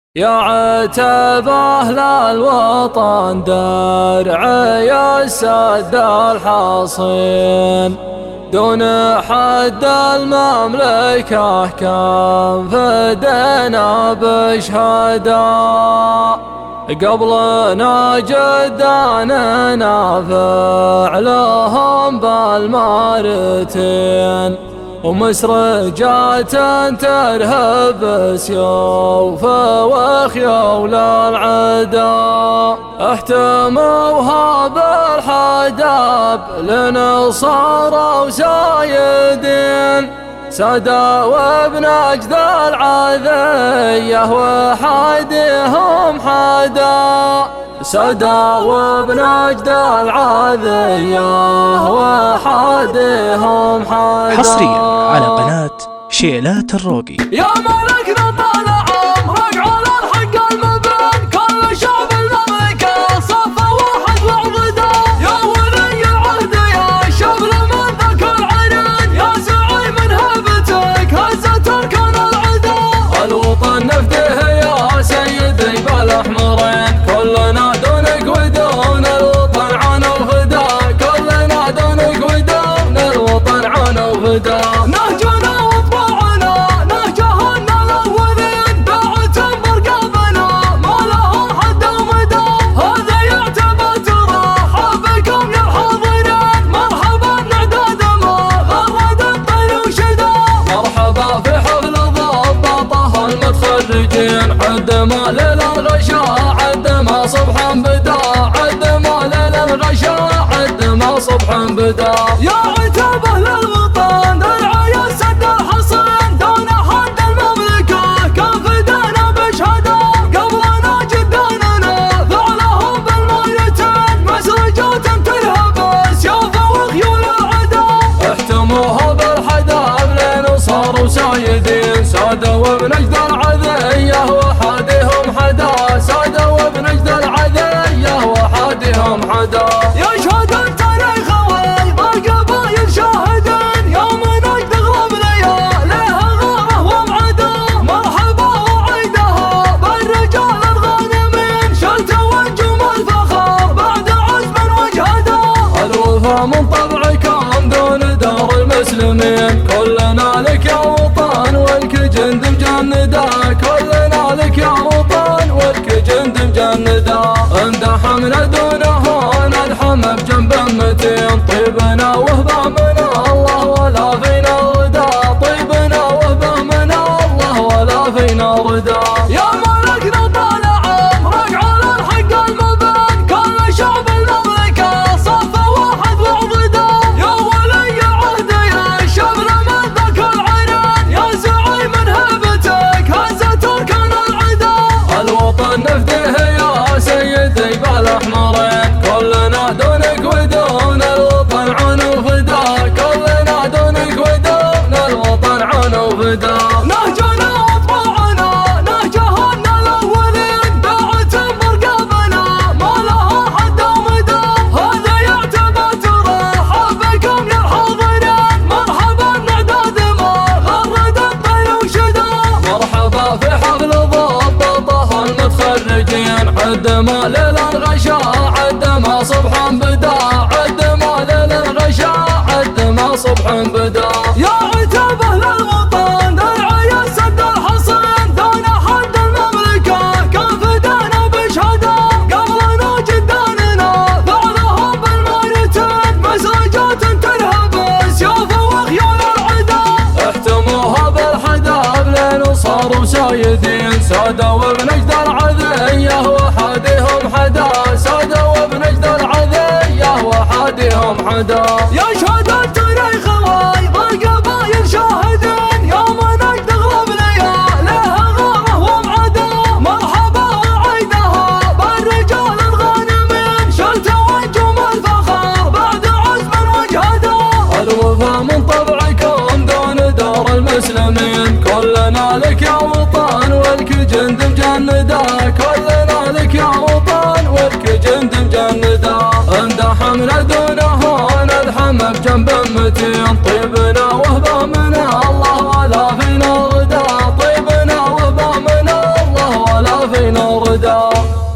يا عتب أهل الوطن درعي السد الحصين، دون حد المملكة كم فدينا بشهداء، قبلنا جداننا فعلهم بالمارتين، ومسرجات ترهب سيوف وخيول العدا، احتموها بالحداب لنصارى وسايدين، سدا وابن أجد العذية وحدهم حدا، سدا وابن أجد العذية وحدهم حدا. حصريا على قناة شيلات الروقي. يا ملكنا طال عمرك على الحق المبين، كل شعب المملكة صف واحد وعضدا، يا ولي العهد يا شبل من ذاك العرين، يا زعيم من هبتك هزت اركان العدا، الوطن نفده يا سيدي بالاحمرين، كلنا دونك ودون الوطن عنا وفدا، كلنا دونك ودون الوطن عنا وفدا، نهجنا وطباعنا نهجهن الاولين، بعتبر قلبنا ما له حد ومدى، هذا يعتبر تراحى بكم يا الحاضرين، مرحبا نعداد ما غرد الطير وشدا، مرحبا في حفل الضباطه المتخرجين، عد ما ليل الغشاء عد ما صبحا بدا، عد ما ليل الغشاء عد ما صبحا بدا، يا عتاب اهل الوطن درعي السد الحصين، دون حد المملكة كان فدانا بشهدا، قبلنا جداننا فعلهم بالميتين، مسرجات ترهب سيوف وخيول العدا، احتموها بالحداب لين صاروا سايدين، سادة وابن أجد العذية وحادهم حدا، سادة وابن أجد العذية وحادهم حدا، يشهد التاريخ والقبايل شاهدين، يوم نجد اغلب لياليها غاره ومعدا، مرحبا وعيدها بالرجال الغانمين، شلت وانجم الفخر بعد عزم وجهدا، الوفا من طبعكم دون دار المسلمين، كلنا لك يا وطن والك جند مجندا، كلنا لك يا وطن والك جند مجندا، اندحمنا دونه ندحم بجنب متين، طيبنا وهبامنا الله ولا فينا ردا، طيبنا وهبامنا الله ولا فينا ردا، يا ملكنا طال عمرك على الحق المبين، كل شعب المملكة صف واحد وعضدا، يا ولي العهد يا شبل من ذاك العرين، يا زعيم من هبتك هزت اركان العدا، الوطن نفده يا سيدي بالاحمرين، كلنا دونك ودون الوطن عنا وفدا، كلنا دونك ودون الوطن عنا وفدا، نهجنا وطباعنا نهجهن الاولين، بعتبر قلبنا ما له حد ومدى، هذا يعتبر تراحى بكم يا الحاضرين، مرحبا نعداد ما غرد الطير وشدا، مرحبا في حفل الضباطه المتخرجين، عد ما ليل الغشاء عد ما صبحا بدا، عد ما ليل الغشاء عد ما صبحا بدا، يا عتاب اهل الوطن درعي السد الحصين، دون حد المملكة كان فدانا بشهدا، قبلنا جداننا فعلهم بالميتين، مسرجات ترهب سيوف وخيول العدا، احتموها بالحداب لين صاروا سايدين، سادة وابن أجد العذية وحادهم حدا، سادة وابن أجد العذية وحادهم حدا، يشهد التاريخ والقبايل شاهدين، يوم نجد اغلب لياليها غاره ومعدا، مرحبا وعيدها بالرجال الغانمين، شلت وانجم الفخر بعد عزم وجهدا، الوفا من طبعكم دون دار المسلمين، كلنا لك يا وطن والك جند مجندا، كلنا لك يا وطن والك جند مجندا، اندحمنا دونه ندحم بجنب متين، طيبنا وهبامنا الله ولا فينا ردا، طيبنا وهبامنا الله ولا والهدى.